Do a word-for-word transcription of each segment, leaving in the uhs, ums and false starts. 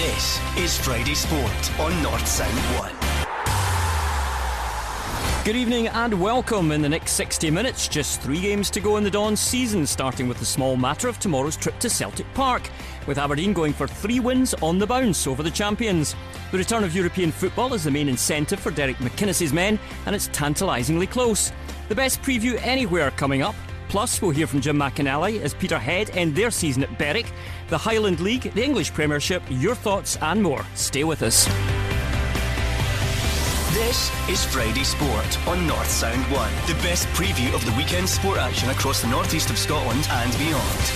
This is Friday Sport on North Sound one. Good evening and welcome. In the next sixty minutes, just three games to go in the Dons season, starting with the small matter of tomorrow's trip to Celtic Park, with Aberdeen going for three wins on the bounce over the champions. The return of European football is the main incentive for Derek McInnes' men, and it's tantalisingly close. The best preview anywhere coming up. Plus, we'll hear from Jim McInally as Peterhead end their season at Berwick, the Highland League, the English Premiership, your thoughts and more. Stay with us. This is Friday Sport on North Sound one. The best preview of the weekend sport action across the northeast of Scotland and beyond.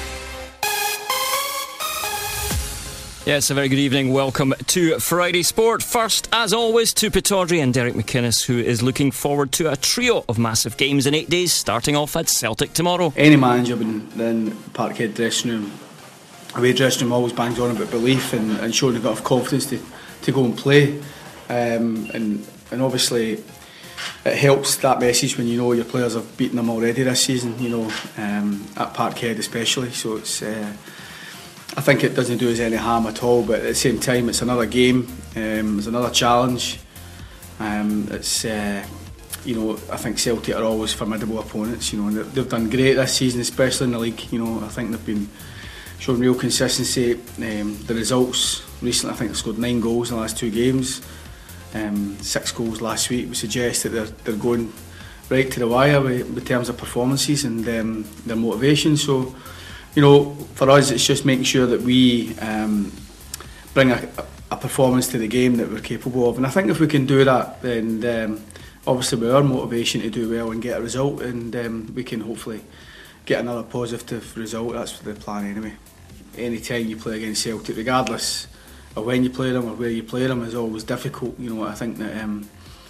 Yes, a very good evening. Welcome to Friday Sport. First, as always, to Pittodrie and Derek McInnes, who is looking forward to a trio of massive games in eight days, starting off at Celtic tomorrow. Any manager in the Parkhead dressing room, away dressing room, always bangs on about belief and, and showing a bit of confidence to, to go and play. Um, and, and obviously it helps that message when you know your players have beaten them already this season, you know, um, at Parkhead especially. So it's uh, I think it doesn't do us any harm at all, but at the same time it's another game, um, it's another challenge. Um, it's uh, you know, I think Celtic are always formidable opponents, you know, and they've done great this season, especially in the league. You know, I think they've been showing real consistency. Um, the results recently, I think they've scored nine goals in the last two games. Um, six goals last week would suggest that they're, they're going right to the wire with, with terms of performances and um, their motivation. So, you know, for us it's just making sure that we um, bring a, a performance to the game that we're capable of, and I think if we can do that, then um, obviously with our motivation to do well and get a result, and um, we can hopefully get another positive result. That's the plan anyway. Any time you play against Celtic, regardless of when you play them or where you play them, is always difficult. You know, I think that um,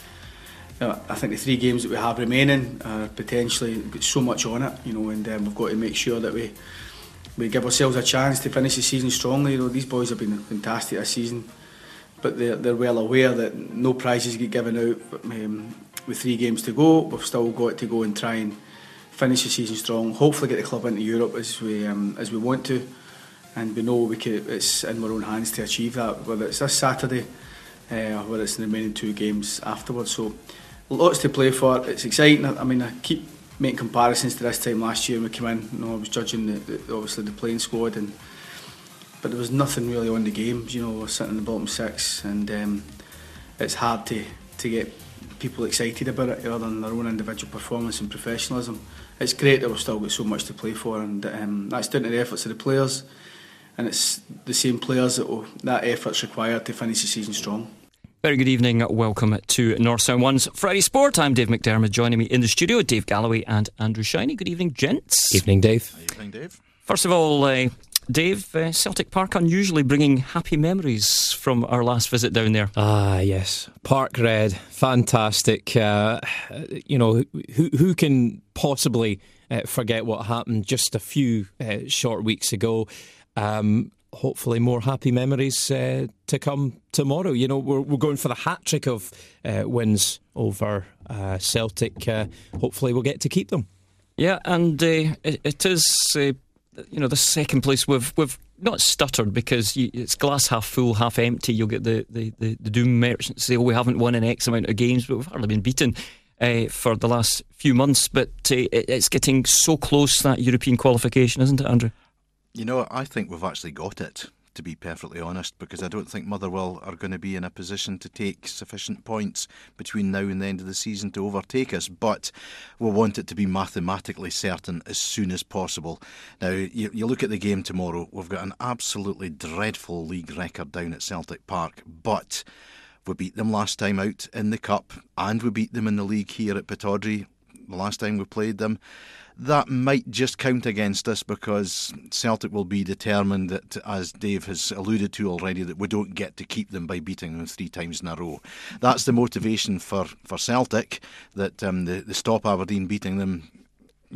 I think the three games that we have remaining are potentially got so much on it. You know, and um, we've got to make sure that we we give ourselves a chance to finish the season strongly. You know, these boys have been fantastic this season, but they're they're well aware that no prizes get given out. But, um, with three games to go, we've still got to go and try and finish the season strong. Hopefully, get the club into Europe as we um, as we want to. And we know we can, it's in our own hands to achieve that, whether it's this Saturday uh, or whether it's in the remaining two games afterwards. So lots to play for. It's exciting. I mean, I keep making comparisons to this time last year when we came in. You know, I was judging the, the, obviously the playing squad, and but there was nothing really on the games. You know, we're sitting in the bottom six, and um, it's hard to to get people excited about it other than their own individual performance and professionalism. It's great that we've still got so much to play for, and um, that's down to the efforts of the players. And it's the same players that will, that effort's required to finish the season strong. Very good evening. Welcome to North Sound one's Friday Sport. I'm Dave McDermott. Joining me in the studio, Dave Galloway and Andrew Shiney. Good evening, gents. Evening, Dave. Evening, Dave. First of all, uh, Dave, uh, Celtic Park unusually bringing happy memories from our last visit down there. Ah, yes. Park Red, fantastic. Uh, you know, who who can possibly uh, forget what happened just a few uh, short weeks ago? Um, hopefully more happy memories uh, to come tomorrow. You know, we're we're going for the hat-trick of uh, wins over uh, Celtic. Uh, hopefully we'll get to keep them. Yeah, and uh, it, it is, uh, you know, the second place we've we've not stuttered because you, it's glass half full, half empty. You'll get the, the, the, the doom merchants say, oh, we haven't won in X amount of games, but we've hardly been beaten uh, for the last few months. But uh, it, it's getting so close, that European qualification, isn't it, Andrew? You know, I think we've actually got it, to be perfectly honest, because I don't think Motherwell are going to be in a position to take sufficient points between now and the end of the season to overtake us, but we'll want it to be mathematically certain as soon as possible. Now, you, you look at the game tomorrow, we've got an absolutely dreadful league record down at Celtic Park, but we beat them last time out in the Cup, and we beat them in the league here at Pittodrie the last time we played them. That might just count against us, because Celtic will be determined that, as Dave has alluded to already, that we don't get to keep them by beating them three times in a row. That's the motivation for, for Celtic, that um, the, the stop Aberdeen beating them, you know,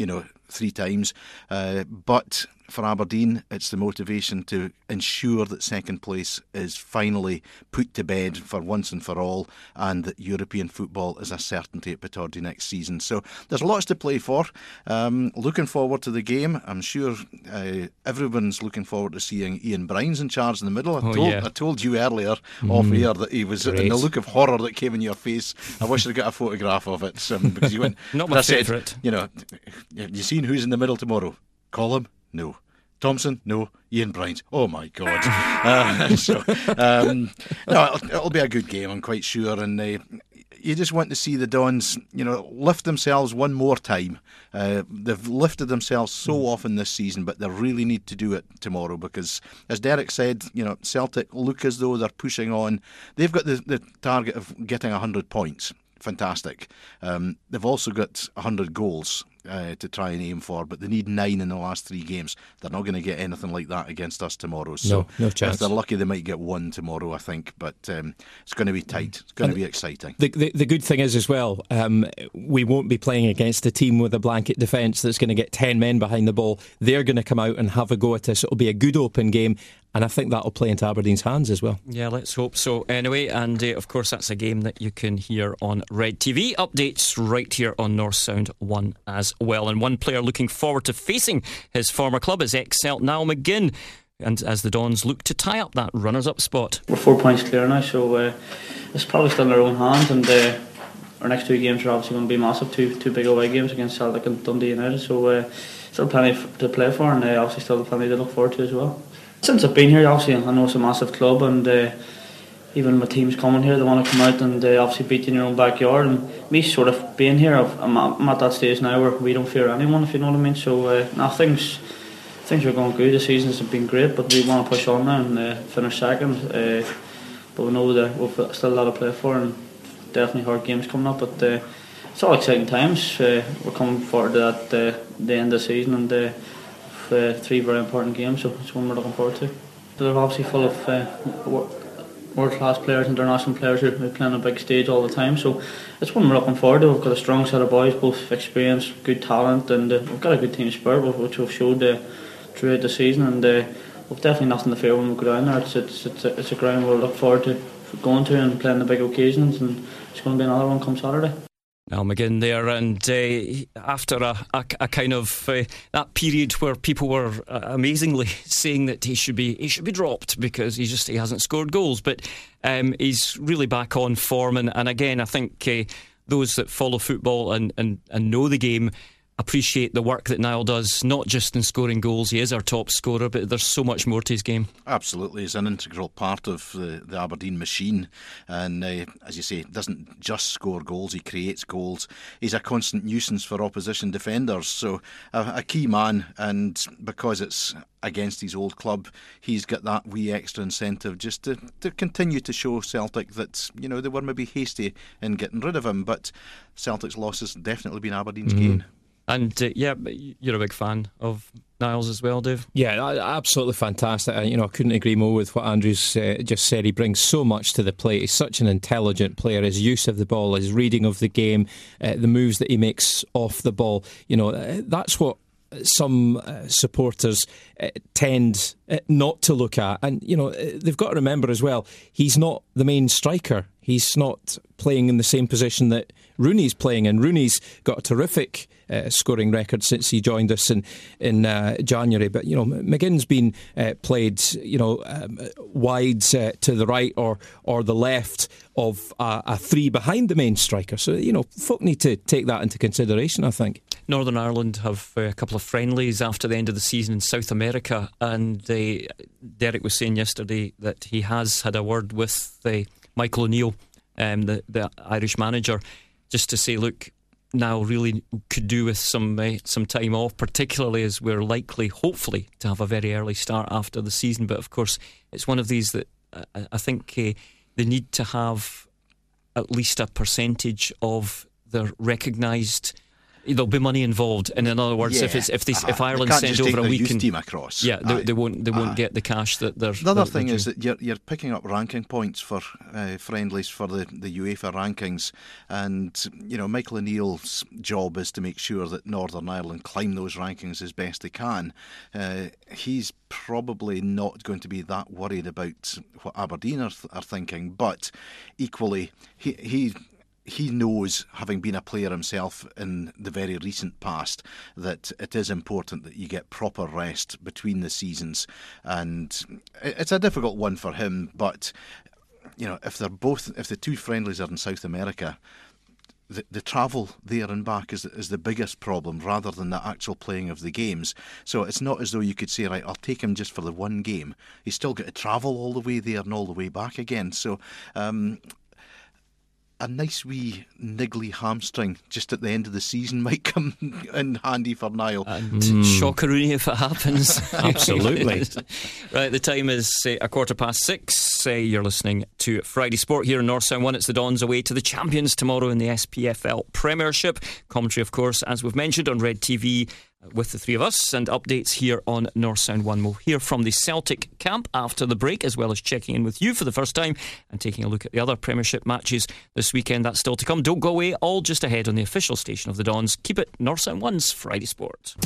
three times. Uh, but for Aberdeen, it's the motivation to ensure that second place is finally put to bed for once and for all, and that European football is a certainty at Pittodrie next season. So there's lots to play for. Um, looking forward to the game. I'm sure uh, everyone's looking forward to seeing Ian Brines in charge in the middle. I, oh, told, yeah. I told you earlier mm, off air that he was great. in the look of horror that came in your face. I wish I'd got a photograph of it um, because you went. Not my favourite. Said, you know, have you seen who's in the middle tomorrow? Colum? No. Thompson? No. Ian Brines? Oh my God. uh, so, um, no, it'll, it'll be a good game, I'm quite sure. And uh, you just want to see the Dons, you know, lift themselves one more time. Uh, they've lifted themselves so often this season, but they really need to do it tomorrow because, as Derek said, you know, Celtic look as though they're pushing on. They've got the, the target of getting one hundred points. Fantastic. Um, they've also got one hundred goals uh, to try and aim for, but they need nine in the last three games. They're not going to get anything like that against us tomorrow. So no, no chance. If they're lucky, they might get one tomorrow, I think. But um, it's going to be tight. It's going and to be exciting. The, the, the good thing is as well, um, we won't be playing against a team with a blanket defence that's going to get ten men behind the ball. They're going to come out and have a go at us. It'll be a good open game. And I think that'll play into Aberdeen's hands as well. Yeah, let's hope so anyway. And uh, of course that's a game that you can hear on Red T V. Updates right here on North Sound one as well. And one player looking forward to facing his former club is ex-Celt Niall McGinn. And as the Dons look to tie up that runners-up spot. We're four points clear now, so uh, it's probably still in our own hands. And uh, our next two games are obviously going to be massive. Two two big away games against Celtic and Dundee United. So uh, still plenty to play for, and uh, obviously still plenty to look forward to as well. Since I've been here, obviously I know it's a massive club, and uh, even my team's coming here, they want to come out and uh, obviously beat you in your own backyard. And me sort of being here, I'm, I'm at that stage now where we don't fear anyone, if you know what I mean. So uh, now things things are going good. The seasons have been great, but we want to push on now and uh, finish second. Uh, but we know that we've still a lot to play for, and definitely hard games coming up. But uh, it's all exciting times. Uh, we're coming forward to that uh, the end of the season, and. Uh, Uh, three very important games, so it's one we're looking forward to. They're obviously full of uh, world-class players, international players who are playing on a big stage all the time, so it's one we're looking forward to. We've got a strong set of boys, both experience, good talent, and uh, we've got a good team spirit, which we've showed uh, throughout the season, and uh, we've definitely nothing to fear when we go down there. It's, it's, it's, a, it's a ground we'll look forward to going to and playing the big occasions, and it's going to be another one come Saturday. Niall McGinn there, and uh, after a, a, a kind of uh, that period where people were uh, amazingly saying that he should be he should be dropped because he just he hasn't scored goals, but um, he's really back on form, and, and again I think uh, those that follow football and, and, and know the game appreciate the work that Niall does, not just in scoring goals. He is our top scorer, but there's so much more to his game. Absolutely, he's an integral part of the, the Aberdeen machine, and uh, as you say, doesn't just score goals, he creates goals. He's a constant nuisance for opposition defenders, so a, a key man, and because it's against his old club, he's got that wee extra incentive just to, to continue to show Celtic that, you know, they were maybe hasty in getting rid of him, but Celtic's loss has definitely been Aberdeen's mm. gain. And uh, yeah, you're a big fan of Niles as well, Dave. Yeah, absolutely fantastic. You know, I couldn't agree more with what Andrew's uh, just said. He brings so much to the plate. He's such an intelligent player. His use of the ball, his reading of the game, uh, the moves that he makes off the ball. You know, uh, that's what some uh, supporters uh, tend uh, not to look at. And, you know, uh, they've got to remember as well, he's not the main striker. He's not playing in the same position that Rooney's playing in. Rooney's got a terrific uh, scoring record since he joined us in in uh, January. But you know, McGinn's been uh, played, you know, um, wide uh, to the right or or the left of a, a three behind the main striker. So you know, folk need to take that into consideration, I think. Northern Ireland have uh, a couple of friendlies after the end of the season in South America, and they, Derek was saying yesterday that he has had a word with the Michael O'Neill, um, the, the Irish manager, just to say, look, now really could do with some uh, some time off, particularly as we're likely, hopefully, to have a very early start after the season. But of course, it's one of these that uh, I think uh, they need to have at least a percentage of their recognised there'll be money involved. And in other words, yeah. if it's if they, uh-huh. if Ireland they send just over take a their youth weekend team across, yeah, they, Aye. they won't they won't Aye. get the cash that they're. The other they're, thing they're is that you're you're picking up ranking points for uh, friendlies for the, the UEFA rankings, and you know Michael O'Neill's job is to make sure that Northern Ireland climb those rankings as best they can. Uh, he's probably not going to be that worried about what Aberdeen are, th- are thinking, but equally he he. He knows, having been a player himself in the very recent past, that it is important that you get proper rest between the seasons. And it's a difficult one for him, but you know, if they're both, if the two friendlies are in South America, the, the travel there and back is, is the biggest problem, rather than the actual playing of the games. So it's not as though you could say, right, I'll take him just for the one game. He's still got to travel all the way there and all the way back again. So um a nice wee niggly hamstring just at the end of the season might come in handy for Niall. And mm. Shockaroonie if it happens. Absolutely. Right, the time is uh, a quarter past six. Uh, you're listening to Friday Sport here in North Sound one. It's the Dons away to the champions tomorrow in the S P F L Premiership. Commentary, of course, as we've mentioned, on Red T V with the three of us, and updates here on North Sound one. We'll hear from the Celtic camp after the break, as well as checking in with you for the first time and taking a look at the other Premiership matches this weekend. That's still to come. Don't go away, all just ahead on the official station of the Dons. Keep it North Sound one's Friday Sport.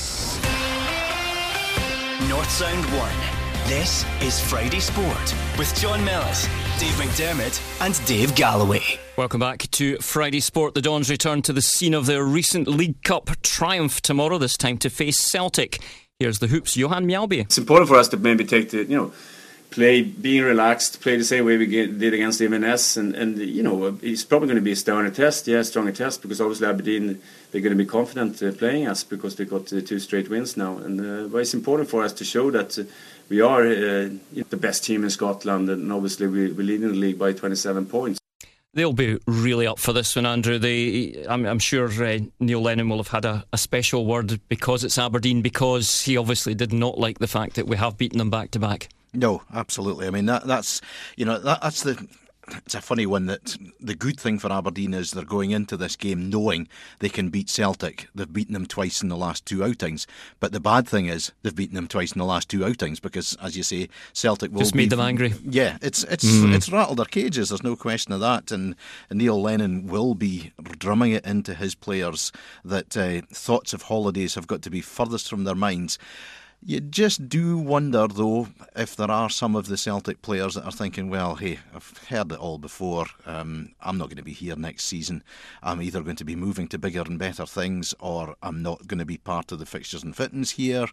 North Sound one. This is Friday Sport with John Mellis, Dave McDermott and Dave Galloway. Welcome back to Friday Sport. The Dons return to the scene of their recent League Cup triumph tomorrow, this time to face Celtic. Here's the Hoops' Johan Mjällby. It's important for us to maybe take the, you know, play being relaxed, play the same way we did against M N S, and, and you know, it's probably going to be a sterner test, yeah, stronger test, because obviously Aberdeen, they're going to be confident uh, playing us because they got uh, two straight wins now. And uh, but it's important for us to show that uh, we are uh, you know, the best team in Scotland, and obviously we, we're leading the league by twenty-seven points. They'll be really up for this one, Andrew. They, I'm, I'm sure uh, Neil Lennon will have had a, a special word because it's Aberdeen, because he obviously did not like the fact that we have beaten them back to back. No, absolutely. I mean, that, that's, you know, that, that's the... It's a funny one that the good thing for Aberdeen is they're going into this game knowing they can beat Celtic. They've beaten them twice in the last two outings. But the bad thing is they've beaten them twice in the last two outings because, as you say, Celtic will just be, made them angry. Yeah, it's it's mm. it's rattled their cages. There's no question of that. And Neil Lennon will be drumming it into his players that uh, thoughts of holidays have got to be furthest from their minds. You just do wonder, though, if there are some of the Celtic players that are thinking, well, hey, I've heard it all before. Um, I'm not going to be here next season. I'm either going to be moving to bigger and better things, or I'm not going to be part of the fixtures and fittings here.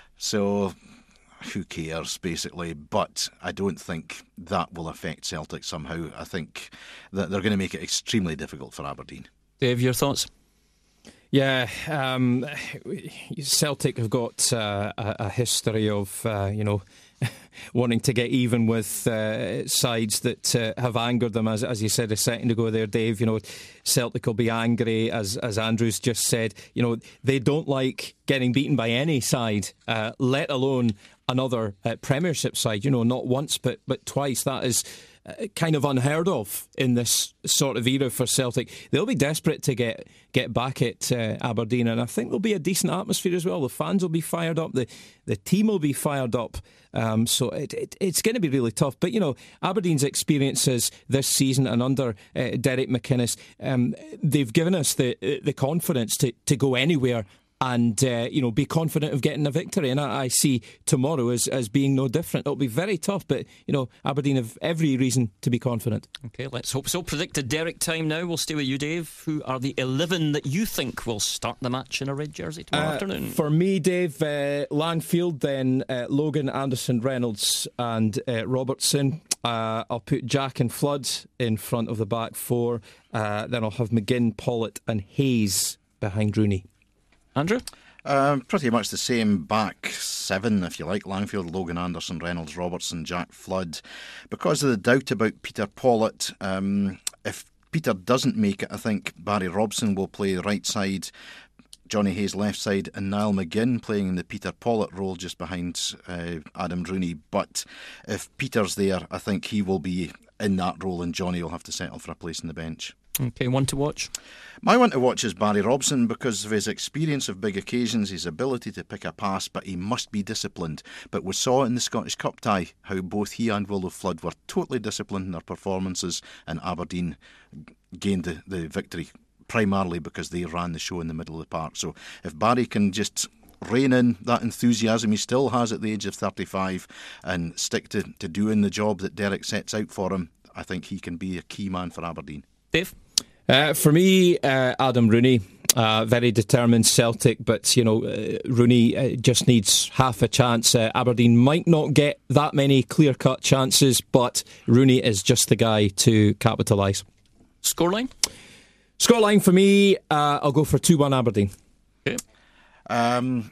So who cares, basically? But I don't think that will affect Celtic somehow. I think that they're going to make it extremely difficult for Aberdeen. Dave, your thoughts? Yeah, um, Celtic have got uh, a, a history of, uh, you know, wanting to get even with uh, sides that uh, have angered them, as as you said a second ago there, Dave. You know, Celtic will be angry, as as Andrew's just said. You know, they don't like getting beaten by any side, uh, let alone another uh, Premiership side. You know, not once but but twice. That is Uh, kind of unheard of in this sort of era for Celtic. They'll be desperate to get get back at uh, Aberdeen, and I think there'll be a decent atmosphere as well. The fans will be fired up, the the team will be fired up, um, so it, it, it's going to be really tough. But you know, Aberdeen's experiences this season and under uh, Derek McInnes, um, they've given us the the confidence to, to go anywhere and uh, you know, be confident of getting a victory. And I, I see tomorrow as, as being no different. It'll be very tough, but you know, Aberdeen have every reason to be confident. Okay, let's hope so. Predicted Derek time now. We'll stay with you, Dave. Who are the eleven that you think will start the match in a red jersey tomorrow uh, afternoon? For me, Dave, uh, Langfield, then uh, Logan, Anderson, Reynolds and uh, Robertson. Uh, I'll put Jack and Flood in front of the back four. Uh, then I'll have McGinn, Pollitt and Hayes behind Rooney. Andrew? Um, pretty much the same back seven, if you like. Langfield, Logan Anderson, Reynolds, Robertson, Jack Flood. Because of the doubt about Peter Pollitt, um, if Peter doesn't make it, I think Barry Robson will play the right side, Johnny Hayes left side, and Niall McGinn playing in the Peter Pollitt role just behind uh, Adam Rooney. But if Peter's there, I think he will be in that role, and Johnny will have to settle for a place in the bench. Okay, one to watch? My one to watch is Barry Robson because of his experience of big occasions, his ability to pick a pass, but he must be disciplined. But we saw in the Scottish Cup tie how both he and Willo Flood were totally disciplined in their performances, and Aberdeen gained the, the victory primarily because they ran the show in the middle of the park. So if Barry can just rein in that enthusiasm he still has at the age of thirty-five and stick to, to doing the job that Derek sets out for him, I think he can be a key man for Aberdeen. Dave? Uh, for me, uh, Adam Rooney, uh, very determined Celtic, but you know, uh, Rooney uh, just needs half a chance. Uh, Aberdeen might not get that many clear-cut chances, but Rooney is just the guy to capitalise. Scoreline? Scoreline for me, uh, I'll go for two one Aberdeen. Okay. Um,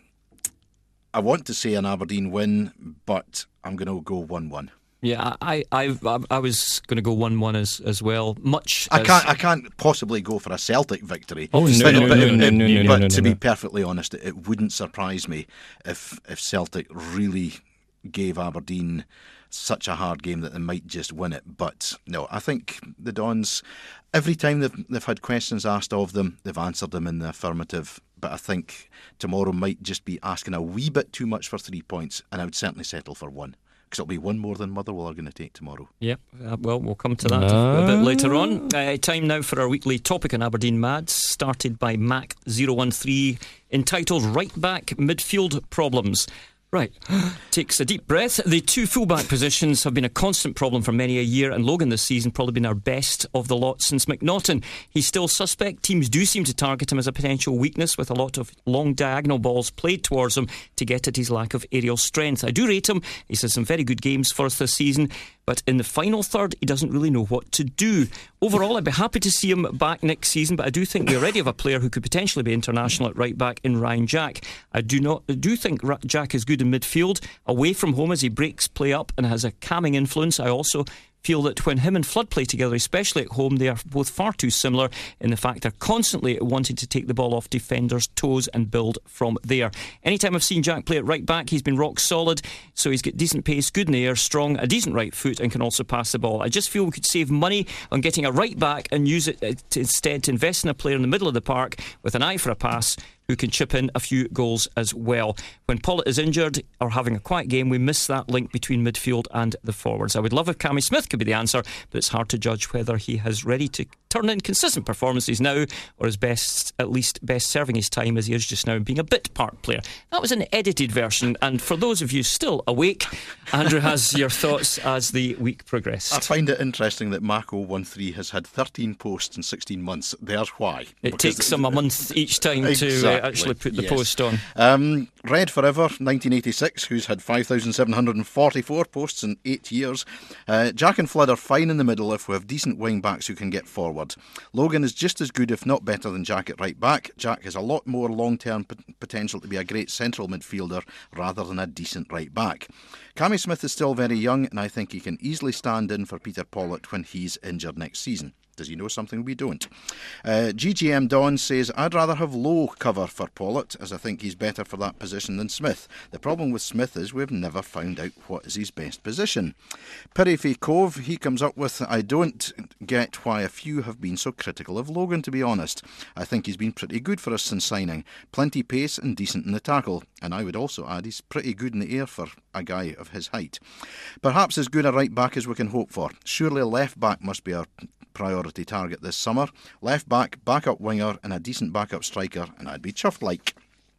I want to say an Aberdeen win, but I'm going to go one one. Yeah, I I I, I was going to go one one as as well. Much I as can't I can't possibly go for a Celtic victory. Oh, no, but, no, but, no, it- no, it- no, no, but no, no, to no. be perfectly honest, it, it wouldn't surprise me if if Celtic really gave Aberdeen such a hard game that they might just win it. But no, I think the Dons, every time they've they've had questions asked of them, they've answered them in the affirmative. But I think tomorrow might just be asking a wee bit too much for three points, and I would certainly settle for one. Because it'll be one more than Motherwell are going to take tomorrow. Yeah, uh, well, we'll come to that a bit later on. Uh, time now for our weekly topic on Aberdeen Mads, started by Mac zero one three, entitled Right Back Midfield Problems. Right, takes a deep breath. The two fullback positions have been a constant problem for many a year, and Logan this season probably been our best of the lot since McNaughton. He's still suspect. Teams do seem to target him as a potential weakness, with a lot of long diagonal balls played towards him to get at his lack of aerial strength. I do rate him. He's had some very good games for us this season, but in the final third he doesn't really know what to do. Overall, I'd be happy to see him back next season, but I do think we already have a player who could potentially be international at right back in Ryan Jack. I do not I do think Jack is good in midfield, away from home as he breaks play up and has a calming influence. I also feel that when him and Flood play together, especially at home, they are both far too similar in the fact they're constantly wanting to take the ball off defenders' toes and build from there. Anytime I've seen Jack play at right back, he's been rock solid, so he's got decent pace, good in the air, strong, a decent right foot, and can also pass the ball. I just feel we could save money on getting a right back and use it to, instead to invest in a player in the middle of the park with an eye for a pass who can chip in a few goals as well. When Pollitt is injured or having a quiet game, we miss that link between midfield and the forwards. I would love if Cammy Smith could be the answer, but it's hard to judge whether he has ready to turn in consistent performances now, or is best, at least best serving his time as he is just now, being a bit part player. That was an edited version, and for those of you still awake, Andrew has your thoughts as the week progressed. I find it interesting that Mac zero one three has had thirteen posts in sixteen months. There's why. It Because takes him a month each time Exactly, to uh, actually put the yes. post on. Um, Red Forever, nineteen eighty-six, who's had five thousand seven hundred forty-four posts in eight years. Uh, Jack and Flood are fine in the middle if we have decent wing backs who can get forward. Logan is just as good, if not better, than Jack at right back. Jack has a lot more long-term p- potential to be a great central midfielder rather than a decent right back. Cammy Smith is still very young, and I think he can easily stand in for Peter Pollitt when he's injured next season. Does he know something we don't? Uh, G G M Don says, I'd rather have low cover for Pollitt, as I think he's better for that position than Smith. The problem with Smith is we've never found out what is his best position. Pirify Cove, he comes up with, I don't get why a few have been so critical of Logan, to be honest. I think he's been pretty good for us since signing. Plenty pace and decent in the tackle. And I would also add he's pretty good in the air for a guy of his height. Perhaps as good a right back as we can hope for. Surely left back must be our priority target this summer. Left back, backup winger and a decent backup striker, and I'd be chuffed like.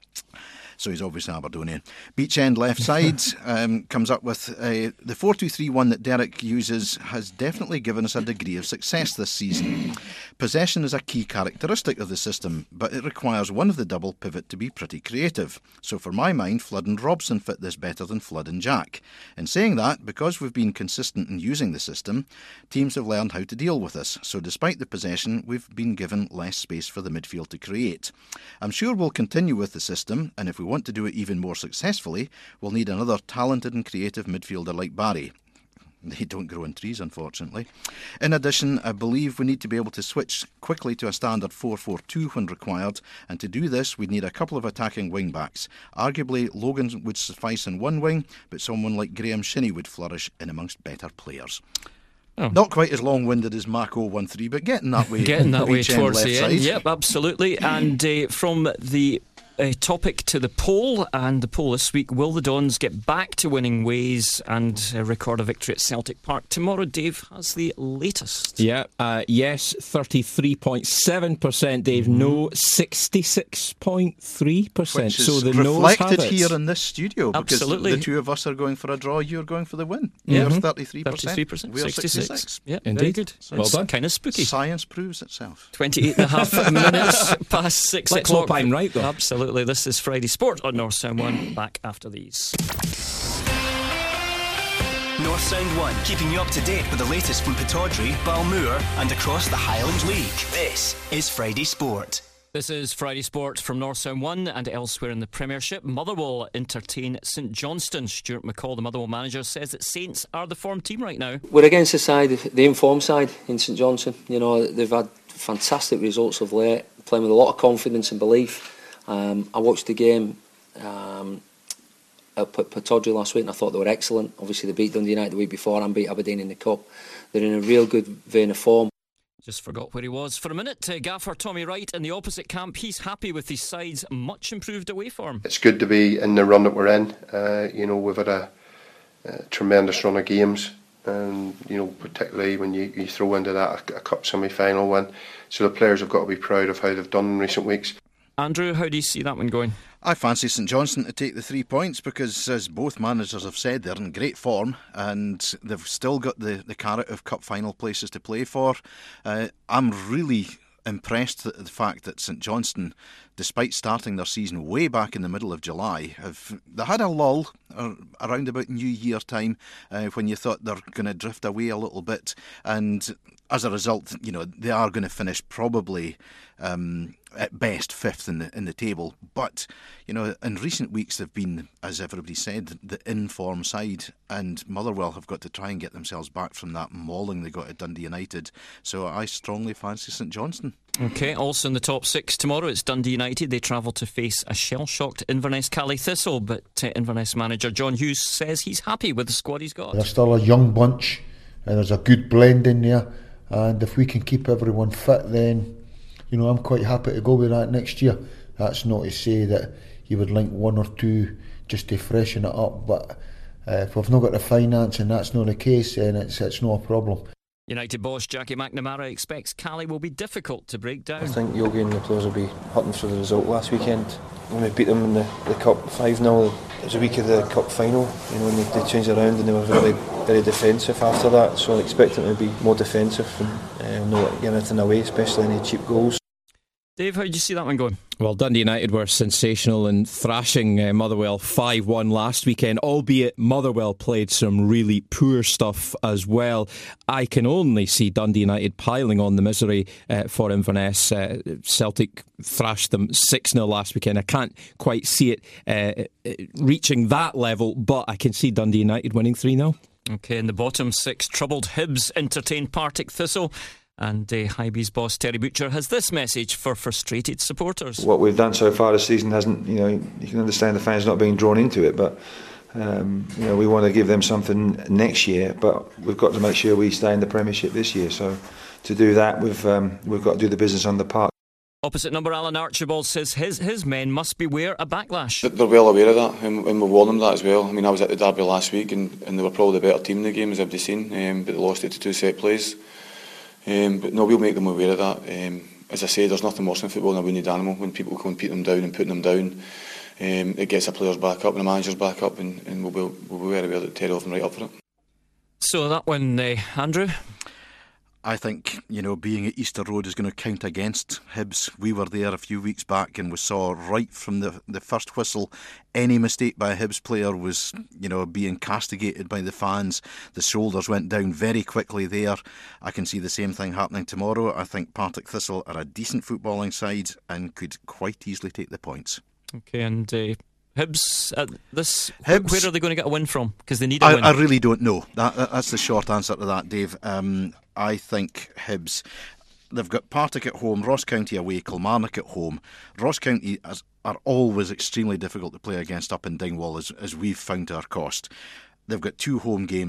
So he's obviously Aberdonian. Beach end left side um, comes up with uh, the four two three one that Derek uses has definitely given us a degree of success this season. Possession is a key characteristic of the system, but it requires one of the double pivot to be pretty creative. So for my mind, Flood and Robson fit this better than Flood and Jack. In saying that, because we've been consistent in using the system, teams have learned how to deal with us. So despite the possession, we've been given less space for the midfield to create. I'm sure we'll continue with the system, and if we want to do it even more successfully, we'll need another talented and creative midfielder like Barry. They don't grow on trees, unfortunately. In addition, I believe we need to be able to switch quickly to a standard four four two when required, and to do this we'd need a couple of attacking wing-backs. Arguably, Logan would suffice in one wing, but someone like Graham Shinnie would flourish in amongst better players. Oh. Not quite as long-winded as Mac oh one three, but getting that way. Getting that way Reach end towards left the end. side. Yep, absolutely. And uh, from the uh, topic to the poll, and the poll this week: will the Dons get back to winning ways and uh, record a victory at Celtic Park tomorrow? Dave has the latest. Yeah, uh, yes, thirty-three point seven percent. Dave, mm. no, sixty-six point three percent. Which is so the reflected no's have it. here in this studio. Absolutely. Because the two of us are going for a draw. You're going for the win. Mm-hmm. You're thirty-three percent. thirty-three percent. We're sixty-six. sixty-six. Yeah, indeed. very good. Well it's done. Kind of spooky. Science proves itself. twenty-eight and a half minutes past six Let's o'clock. hope I'm right, though. Absolutely. This is Friday Sport on North Sound one. Back after these. North Sound one, keeping you up to date with the latest from Pittodrie, Balmoor and across the Highland League. This is Friday Sport. This is Friday Sport from North Sound one and elsewhere in the Premiership. Motherwell entertain St Johnstone. Stuart McCall, the Motherwell manager, says that Saints are the form team right now. We're against the side, the informed side in St Johnstone. You know, they've had fantastic results of late, playing with a lot of confidence and belief. Um, I watched the game um, at Pittodrie last week and I thought they were excellent. Obviously they beat Dundee United the week before and beat Aberdeen in the Cup. They're in a real good vein of form. Just forgot where he was for a minute. Uh, Gaffer Tommy Wright in the opposite camp. He's happy with his side's much improved away form. It's good to be in the run that we're in. Uh, you know, we've had a, a tremendous run of games, and you know, particularly when you, you throw into that a, a cup semi-final win. So the players have got to be proud of how they've done in recent weeks. Andrew, how do you see that one going? I fancy St Johnstone to take the three points because, as both managers have said, they're in great form and they've still got the, the carrot of cup final places to play for. Uh, I'm really impressed at the fact that St Johnstone, despite starting their season way back in the middle of July, have they had a lull uh, around about New Year time uh, when you thought they're going to drift away a little bit, and as a result, you know, they are going to finish probably um, at best fifth in the in the table. But you know, in recent weeks they've been, as everybody said, the in-form side, and Motherwell have got to try and get themselves back from that mauling they got at Dundee United. So I strongly fancy St Johnstone. Okay, also in the top six tomorrow, it's Dundee United. They travel to face a shell-shocked Inverness Cally Thistle, but uh, Inverness manager John Hughes says he's happy with the squad he's got. They're still a young bunch, and there's a good blend in there. And if we can keep everyone fit, then, you know, I'm quite happy to go with that next year. That's not to say that you would link one or two just to freshen it up, but uh, if we've not got the finance and that's not the case, then it's, it's not a problem. United boss Jackie McNamara expects Cally will be difficult to break down. I think Yogi and the players will be hurting for the result last weekend. When we beat them in the, the Cup five nil, it was a week of the Cup final, you know, and they, they changed around and they were very, very defensive after that, so I expect them to be more defensive and uh, not get anything away, especially any cheap goals. Dave, how did you see that one going? Well, Dundee United were sensational in thrashing uh, Motherwell five one last weekend, albeit Motherwell played some really poor stuff as well. I can only see Dundee United piling on the misery uh, for Inverness. Uh, Celtic thrashed them six nil last weekend. I can't quite see it uh, reaching that level, but I can see Dundee United winning three nil. Okay, in the bottom six, troubled Hibs entertain Partick Thistle. And uh, Highby's boss Terry Butcher has this message for frustrated supporters. What we've done so far this season hasn't, you know, you can understand the fans not being drawn into it, but um, you know, we want to give them something next year, but we've got to make sure we stay in the Premiership this year. So to do that, we've um, we've got to do the business on the park. Opposite number Alan Archibald says his his men must beware a backlash. They're well aware of that, and, and we warned them that as well. I mean, I was at the derby last week, and, and they were probably the better team in the game, as everybody's seen, um, but they lost it to two set plays. Um, but no, we'll make them aware of that. Um, as I say, there's nothing worse in football than a wounded animal. When people go and beat them down and putting them down, um, it gets the players back up and the managers back up, and, and we'll be we'll be aware that Terry will have them right up for it. So that one, uh, Andrew? I think, you know, being at Easter Road is going to count against Hibs. We were there a few weeks back and we saw right from the the first whistle any mistake by a Hibs player was, you know, being castigated by the fans. The shoulders went down very quickly there. I can see the same thing happening tomorrow. I think Partick Thistle are a decent footballing side and could quite easily take the points. Okay, and uh, Hibs, uh, this, Hibs, where are they going to get a win from? Because they need a I, win. I really don't know. That, that's the short answer to that, Dave. Um, I think Hibs, they've got Partick at home, Ross County away, Kilmarnock at home. Ross County as, are always extremely difficult to play against up in Dingwall, as, as we've found to our cost. They've got two home games.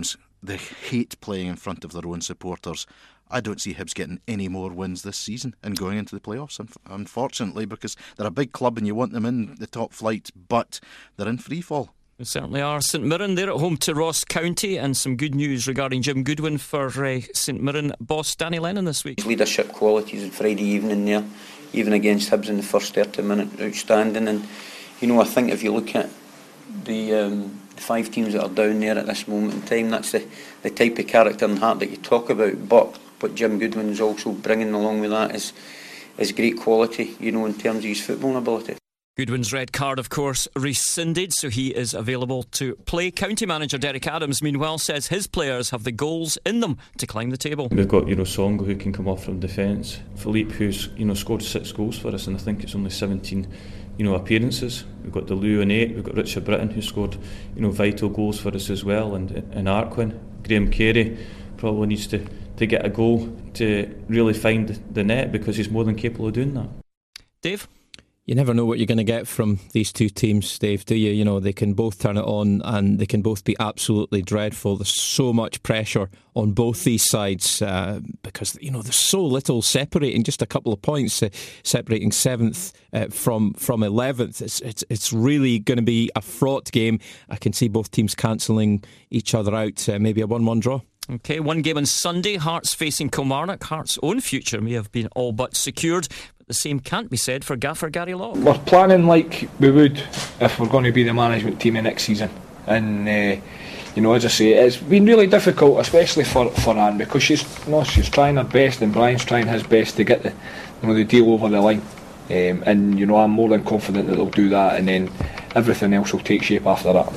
they hate playing in front of their own supporters. I don't see Hibs getting any more wins this season and going into the playoffs, unfortunately, because they're a big club and you want them in the top flight, but they're in free fall. They certainly are. St Mirren, they're at home to Ross County, and some good news regarding Jim Goodwin for uh, St Mirren boss Danny Lennon this week. His leadership qualities on Friday evening there, even against Hibs in the first thirty minutes, outstanding. And you know, I think if you look at the, um, the five teams that are down there at this moment in time, that's the, the type of character and heart that you talk about. But what Jim Goodwin is also bringing along with that is, is great quality, you know, in terms of his footballing ability. Goodwin's red card, of course, rescinded, so he is available to play. County manager Derek Adams, meanwhile, says his players have the goals in them to climb the table. We've got, you know, Songo, who can come off from defence. Philippe, who's, you know, scored six goals for us, and I think it's only seventeen, you know, appearances. We've got DeLue in eight. We've got Richard Britton, who scored, you know, vital goals for us as well, and in Arquin. Graham Carey probably needs to, to get a goal to really find the net, because he's more than capable of doing that. Dave? You never know what you're going to get from these two teams, Dave, do you? You know, they can both turn it on and they can both be absolutely dreadful. There's so much pressure on both these sides uh, because, you know, there's so little separating, just a couple of points uh, separating seventh uh, from from eleventh. It's, it's, it's really going to be a fraught game. I can see both teams cancelling each other out. Uh, maybe a one one draw. OK, one game on Sunday, Hearts facing Kilmarnock. Hearts' own future may have been all but secured, but the same can't be said for gaffer Gary Locke. We're planning like we would if we're going to be the management team in next season, and uh, you know, as I say, it's been really difficult, especially for, for Anne, because she's, you know, she's trying her best and Brian's trying his best to get the, you know, the deal over the line, um, and you know, I'm more than confident that they'll do that, and then everything else will take shape after that.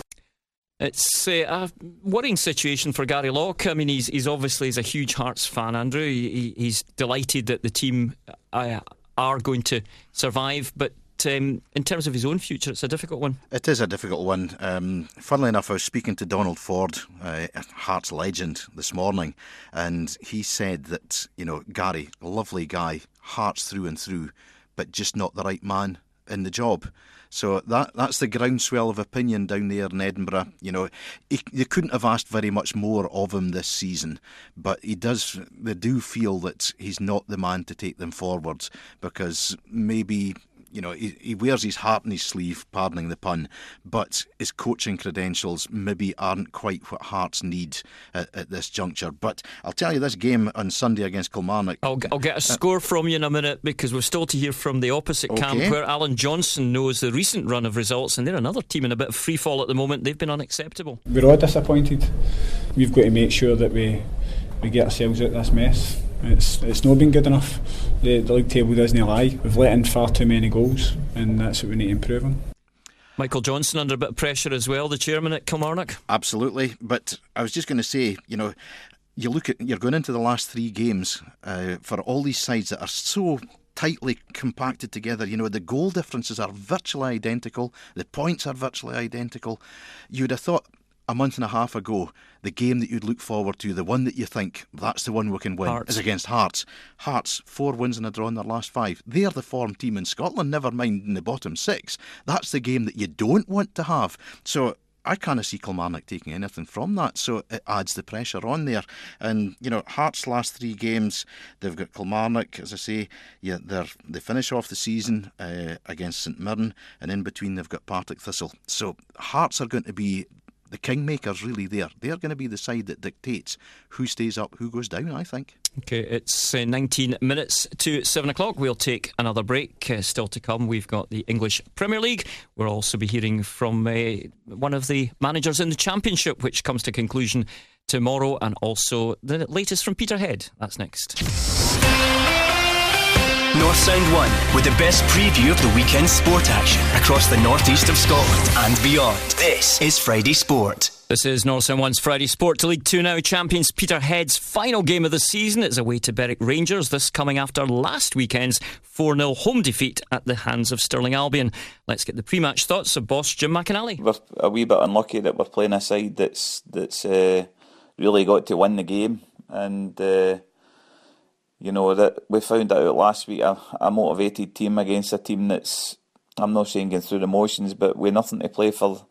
It's uh, a worrying situation for Gary Locke. I mean, he's he's obviously he's a huge Hearts fan, Andrew. He, he's delighted that the team uh, are going to survive, but um, in terms of his own future, it's a difficult one. It is a difficult one. Um, funnily enough, I was speaking to Donald Ford, uh, Hearts legend, this morning, and he said that, you know, Gary, lovely guy, Hearts through and through, but just not the right man in the job. So that that's the groundswell of opinion down there in Edinburgh. You know, he, you couldn't have asked very much more of him this season, but he does. They do feel that he's not the man to take them forwards, because maybe, you know, he, he wears his heart on his sleeve, pardoning the pun, but his coaching credentials maybe aren't quite what Hearts need at, at this juncture. But I'll tell you, this game on Sunday against Kilmarnock... I'll, I'll get a score uh, from you in a minute, because we're still to hear from the opposite okay. camp, where Alan Johnson knows the recent run of results, and they're another team in a bit of free fall at the moment. They've been unacceptable. We're all disappointed. We've got to make sure that we, we get ourselves out of this mess. It's it's not been good enough. The, the league table doesn't lie. We've let in far too many goals, and that's what we need to improve on. Michael Johnson under a bit of pressure as well, the chairman at Kilmarnock. Absolutely, but I was just going to say, you know, you look at you're going into the last three games uh, for all these sides that are so tightly compacted together. You know, the goal differences are virtually identical, the points are virtually identical. You'd have thought a month and a half ago, the game that you'd look forward to, the one that you think, that's the one we can win, Hearts. is against Hearts. Hearts, four wins and a draw in their last five. They're the form team in Scotland, never mind in the bottom six. That's the game that you don't want to have. So I kind of see Kilmarnock taking anything from that, so it adds the pressure on there. And, you know, Hearts' last three games, they've got Kilmarnock, as I say, yeah, they're, they finish off the season uh, against St Mirren, and in between they've got Partick Thistle. So Hearts are going to be the kingmakers really there. They're going to be the side that dictates who stays up, who goes down, I think. OK, it's uh, nineteen minutes to seven o'clock. We'll take another break. Uh, still to come, we've got the English Premier League. We'll also be hearing from uh, one of the managers in the Championship, which comes to conclusion tomorrow, and also the latest from Peterhead. That's next. North Sound one, with the best preview of the weekend sport action across the northeast of Scotland and beyond. This is Friday Sport. This is North Sound one's Friday Sport. To League Two now, champions Peterhead's final game of the season is away to Berwick Rangers, this coming after last weekend's four nil home defeat at the hands of Stirling Albion. Let's get the pre-match thoughts of boss Jim McAnally. We're a wee bit unlucky that we're playing a side that's, that's uh, really got to win the game, and uh, you know, that we found that out last week, a, a motivated team against a team that's, I'm not saying going through the motions, but with nothing to play for,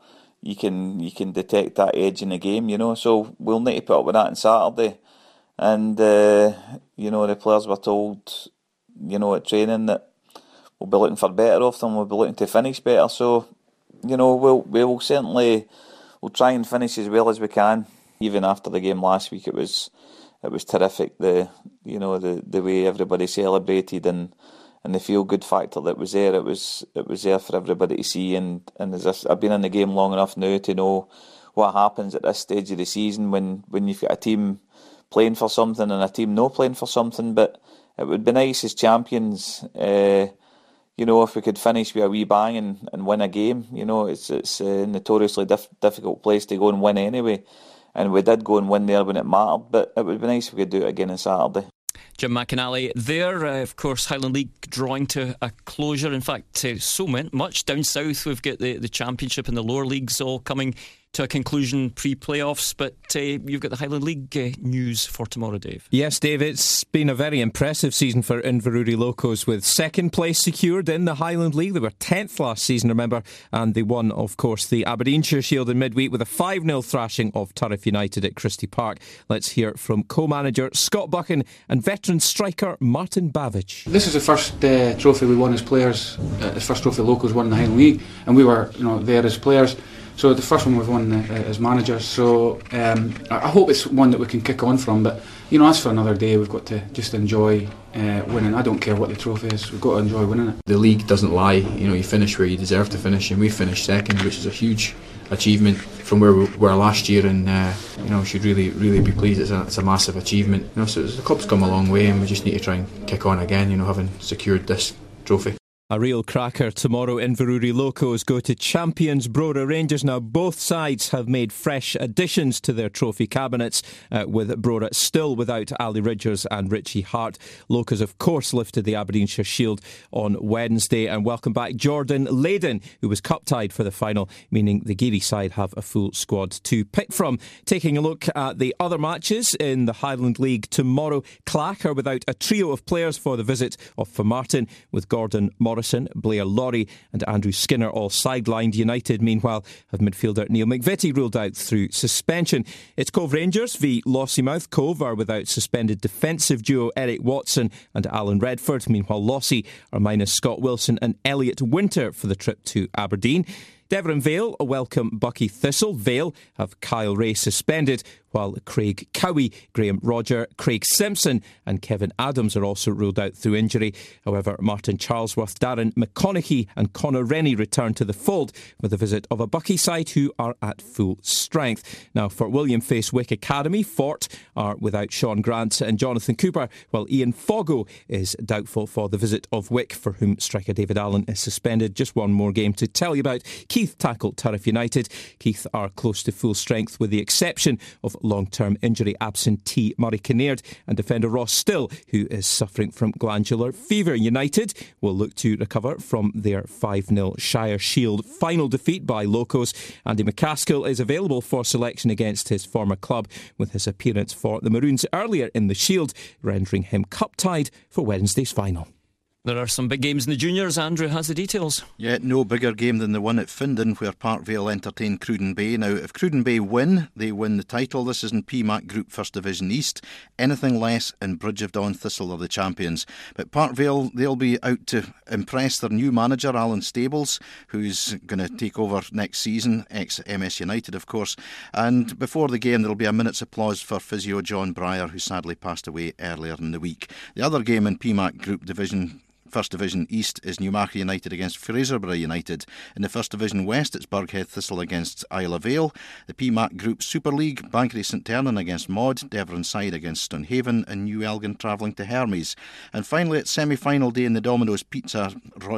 you can you can detect that edge in the game, you know. So we'll need to put up with that on Saturday. And, uh, you know, the players were told, you know, at training that we'll be looking for better of them, we'll be looking to finish better. So, you know, we'll, we'll certainly we'll try and finish as well as we can. Even after the game last week, it was it was terrific, the you know, the, the way everybody celebrated and, and the feel-good factor that was there. It was it was there for everybody to see. And, and as I, I've been in the game long enough now to know what happens at this stage of the season when, when you've got a team playing for something and a team not playing for something. But it would be nice as champions, uh, you know, if we could finish with a wee bang and, and win a game. You know, it's it's a notoriously diff- difficult place to go and win anyway, and we did go and win there when it mattered, but it would be nice if we could do it again on Saturday. Jim McInally there. Uh, of course, Highland League drawing to a closure. In fact, uh, so much down south. We've got the, the Championship and the lower leagues all coming to a conclusion pre-playoffs, but uh, you've got the Highland League uh, news for tomorrow, Dave. Yes, Dave, it's been a very impressive season for Inverurie Locos, with second place secured in the Highland League. They were tenth last season, remember, and they won, of course, the Aberdeenshire Shield in midweek with a five nil thrashing of Turriff United at Christie Park. Let's hear from co-manager Scott Buchan and veteran striker Martin Bavich. This is the first uh, trophy we won as players, uh, the first trophy Locos won in the Highland League, and we were, you know, there as players. So the first one we've won uh, as managers. So um, I hope it's one that we can kick on from. But you know, as for another day, we've got to just enjoy uh, winning. I don't care what the trophy is. We've got to enjoy winning it. The league doesn't lie. You know, you finish where you deserve to finish, and we finished second, which is a huge achievement from where we were last year. And uh, you know, we should really, really be pleased. It's a, it's a massive achievement. You know, so the club's come a long way, and we just need to try and kick on again. You know, having secured this trophy. A real cracker tomorrow. Inverurie Locos go to champions Brora Rangers. Now both sides have made fresh additions to their trophy cabinets, uh, with Brora still without Ali Ridgers and Richie Hart. Locos of course lifted the Aberdeenshire Shield on Wednesday, and welcome back Jordan Leyden, who was cup tied for the final, meaning the Geary side have a full squad to pick from. Taking a look at the other matches in the Highland League tomorrow, Clach are without a trio of players for the visit of Formartine, with Gordon Morrison, Blair Laurie and Andrew Skinner all sidelined. United, meanwhile, have midfielder Neil McVitie ruled out through suspension. It's Cove Rangers v Lossiemouth. Cove are without suspended defensive duo Eric Watson and Alan Redford. Meanwhile, Lossie are minus Scott Wilson and Elliot Winter for the trip to Aberdeen. Devon Vale welcome Buckie Thistle. Vale have Kyle Ray suspended, while Craig Cowie, Graham Roger, Craig Simpson and Kevin Adams are also ruled out through injury. However, Martin Charlesworth, Darren McConaughey and Connor Rennie return to the fold with a visit of a Buckie side who are at full strength. Now for William Face Wick Academy, Fort are without Sean Grant and Jonathan Cooper, while Ian Foggo is doubtful for the visit of Wick, for whom striker David Allen is suspended. Just one more game to tell you about. Keith tackled Turriff United. Keith are close to full strength with the exception of long-term injury absentee Murray Kinnaird and defender Ross Still, who is suffering from glandular fever. United will look to recover from their five nil Shire Shield final defeat by Locos. Andy McCaskill is available for selection against his former club, with his appearance for the Maroons earlier in the Shield rendering him cup-tied for Wednesday's final. There are some big games in the juniors. Andrew has the details. Yeah, no bigger game than the one at Findon, where Park Vale entertain Cruden Bay. Now, if Cruden Bay win, they win the title. This is in P MAC Group First Division East. Anything less and Bridge of Dawn Thistle are the champions. But Park Vale, they'll be out to impress their new manager, Alan Stables, who's going to take over next season, ex-M S United, of course. And before the game, there'll be a minute's applause for physio John Breyer, who sadly passed away earlier in the week. The other game in P MAC Group Division First Division East is Newmarket United against Fraserburgh United. In the First Division West, it's Burghead Thistle against Isle of Vale. The P MAC Group Super League, Bankery St Ternan against Maud, Devonside against Stonehaven, and New Elgin travelling to Hermes. And finally, it's semi-final day in the Domino's Pizza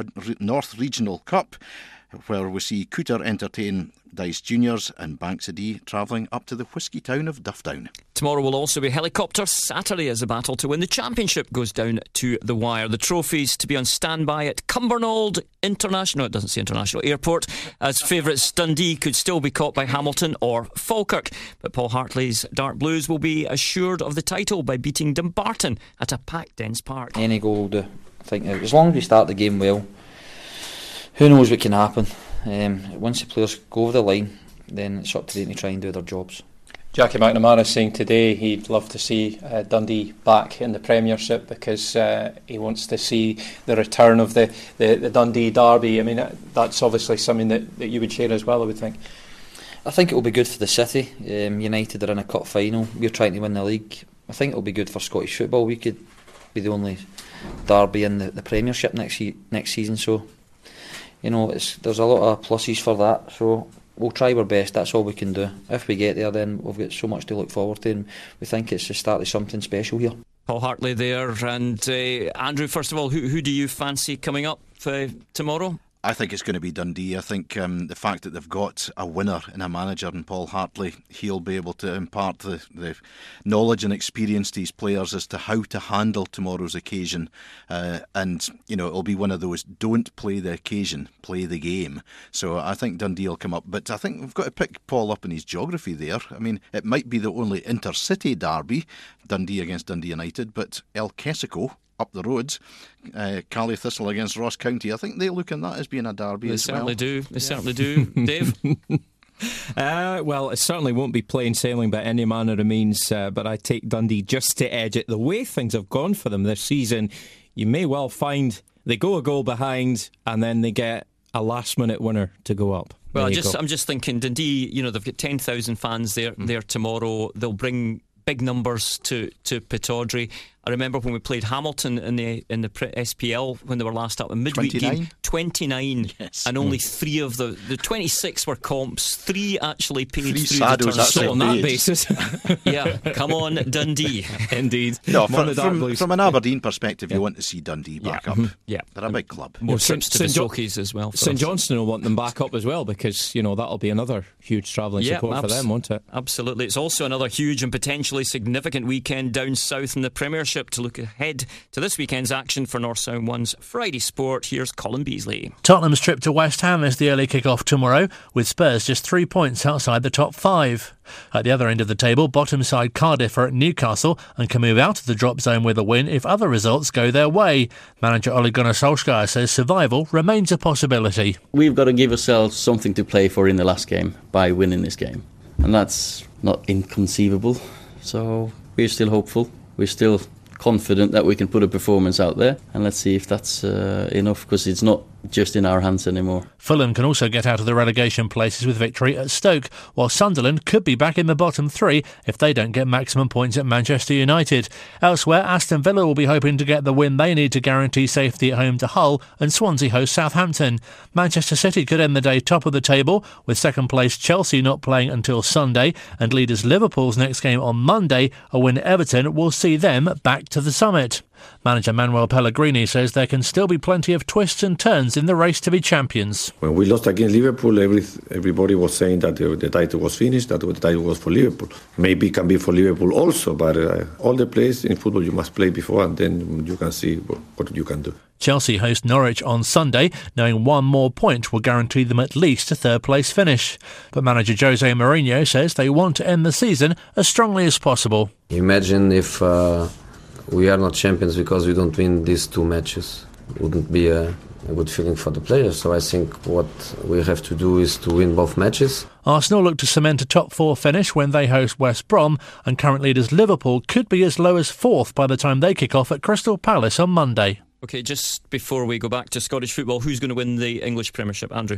North Regional Cup, where we see Cooter entertain Dice Juniors and Banks O' Dee travelling up to the whisky town of Dufftown. Tomorrow will also be helicopter Saturday, as the battle to win the championship goes down to the wire. The trophies to be on standby at Cumbernauld International, it doesn't say International Airport, as favourites Dundee could still be caught by Hamilton or Falkirk. But Paul Hartley's Dark Blues will be assured of the title by beating Dumbarton at a packed Dens Park. Any goal will do. I think as long as we start the game well, who knows what can happen. Um, once the players go over the line, then it's up to them to try and do their jobs. Jackie McNamara saying today he'd love to see uh, Dundee back in the Premiership because uh, he wants to see the return of the, the, the Dundee derby. I mean, that's obviously something that, that you would share as well, I would think. I think it will be good for the city. Um, United are in a cup final. We're trying to win the league. I think it will be good for Scottish football. We could be the only derby in the, the Premiership next ye- next season. So, you know, it's, there's a lot of pluses for that. So we'll try our best. That's all we can do. If we get there, then we've got so much to look forward to, and we think it's the start of something special here. Paul Hartley there, and uh, Andrew, first of all, who, who do you fancy coming up uh, tomorrow? I think it's going to be Dundee. I think um, the fact that they've got a winner in a manager in Paul Hartley, he'll be able to impart the, the knowledge and experience to his players as to how to handle tomorrow's occasion. Uh, and, you know, it'll be one of those, don't play the occasion, play the game. So I think Dundee will come up. But I think we've got to pick Paul up in his geography there. I mean, it might be the only intercity derby, Dundee against Dundee United, but El Kessico, up the roads, uh, Cali Thistle against Ross County. I think they look on that as being a derby they as well. Certainly do. They yeah. certainly do. Dave? Uh, well, it certainly won't be plain sailing by any manner of means, uh, but I take Dundee just to edge it. The way things have gone for them this season, you may well find they go a goal behind and then they get a last-minute winner to go up. Well, I just, I'm just thinking, Dundee, you know, they've got ten thousand fans there, mm. there tomorrow. They'll bring big numbers to, to Pittodrie. I remember when we played Hamilton in the in the S P L when they were last up, a midweek twenty-nine? game, twenty-nine, yes. And only three of the the twenty-six were comps. Three actually paid three through the tournament. So on that basis, yeah, come on, Dundee, indeed. No, from, from, from an Aberdeen perspective, yeah. you want to see Dundee back yeah. up. Mm-hmm. Yeah, they're a big club. More trips to the Sokies as well. St Johnstone will want them back up as well because you know that'll be another huge travelling yeah, support abs- for them, won't it? Absolutely. It's also another huge and potentially significant weekend down south in the Premiership. To look ahead to this weekend's action for North Sound One's Friday Sport, here's Colin Beasley. Tottenham's trip to West Ham is the early kick-off tomorrow, with Spurs just three points outside the top five. At the other end of the table, bottom side Cardiff are at Newcastle and can move out of the drop zone with a win if other results go their way. Manager Ole Gunnar Solskjaer says survival remains a possibility. We've got to give ourselves something to play for in the last game by winning this game, and that's not inconceivable. So we're still hopeful. We're still confident that we can put a performance out there, and let's see if that's uh, enough, because it's not just in our hands anymore. Fulham can also get out of the relegation places with victory at Stoke, while Sunderland could be back in the bottom three if they don't get maximum points at Manchester United. Elsewhere, Aston Villa will be hoping to get the win they need to guarantee safety at home to Hull, and Swansea host Southampton. Manchester City could end the day top of the table, with second place Chelsea not playing until Sunday, and leaders Liverpool's next game on Monday. A win at Everton will see them back to the summit. Manager Manuel Pellegrini says there can still be plenty of twists and turns in the race to be champions. When we lost against Liverpool, every, everybody was saying that the, the title was finished, that the title was for Liverpool. Maybe it can be for Liverpool also, but uh, all the plays in football you must play before, and then you can see what, what you can do. Chelsea host Norwich on Sunday, knowing one more point will guarantee them at least a third-place finish. But manager Jose Mourinho says they want to end the season as strongly as possible. Imagine if Uh we are not champions because we don't win these two matches. It wouldn't be a, a good feeling for the players. So I think what we have to do is to win both matches. Arsenal look to cement a top four finish when they host West Brom, and current leaders Liverpool could be as low as fourth by the time they kick off at Crystal Palace on Monday. OK, just before we go back to Scottish football, who's going to win the English Premiership, Andrew?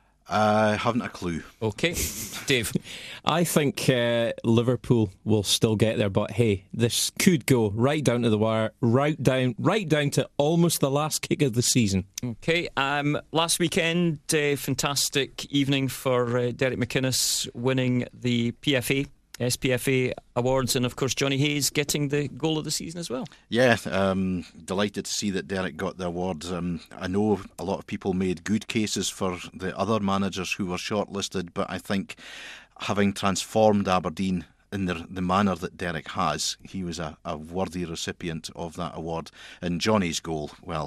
I uh, haven't a clue. OK. Dave? I think uh, Liverpool will still get there, but hey, this could go right down to the wire, right down right down to almost the last kick of the season. OK. Um, last weekend, uh, fantastic evening for uh, Derek McInnes winning the P F A. S P F A awards, and of course Johnny Hayes getting the goal of the season as well. Yeah, um, delighted to see that Derek got the award. Um, I know a lot of people made good cases for the other managers who were shortlisted, but I think having transformed Aberdeen in the, the manner that Derek has, he was a, a worthy recipient of that award. And Johnny's goal, well,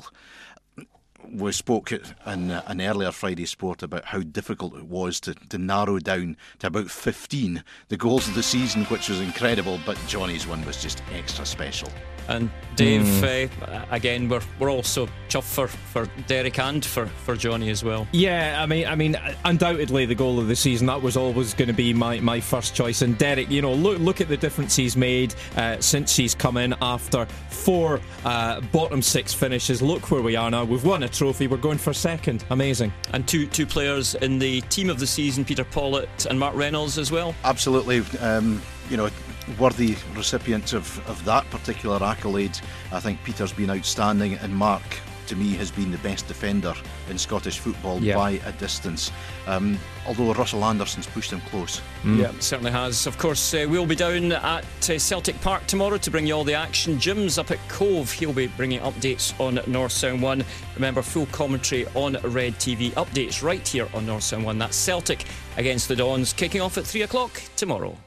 we spoke in an earlier Friday Sport about how difficult it was to, to narrow down to about fifteen the goals of the season, which was incredible, but Johnny's one was just extra special. And Dave, Mm. uh, again, we're we're also chuffed for, for Derek and for, for Johnny as well. Yeah, I mean, I mean, undoubtedly the goal of the season, that was always going to be my, my first choice. And Derek, you know, look look at the difference he's made uh, since he's come in after four uh, bottom six finishes. Look where we are now. We've won a trophy. We're going for second. Amazing. And two two players in the team of the season, Peter Pawlett and Mark Reynolds as well. Absolutely, um, you know, worthy recipients of, of that particular accolade. I think Peter's been outstanding, and Mark, to me, has been the best defender in Scottish football Yeah. by a distance. Um, although Russell Anderson's pushed him close. Mm. Yeah, certainly has. Of course, uh, we'll be down at uh, Celtic Park tomorrow to bring you all the action. Jim's up at Cove. He'll be bringing updates on North Sound one. Remember, full commentary on Red T V. Updates right here on North Sound one. That's Celtic against the Dons, kicking off at three o'clock tomorrow.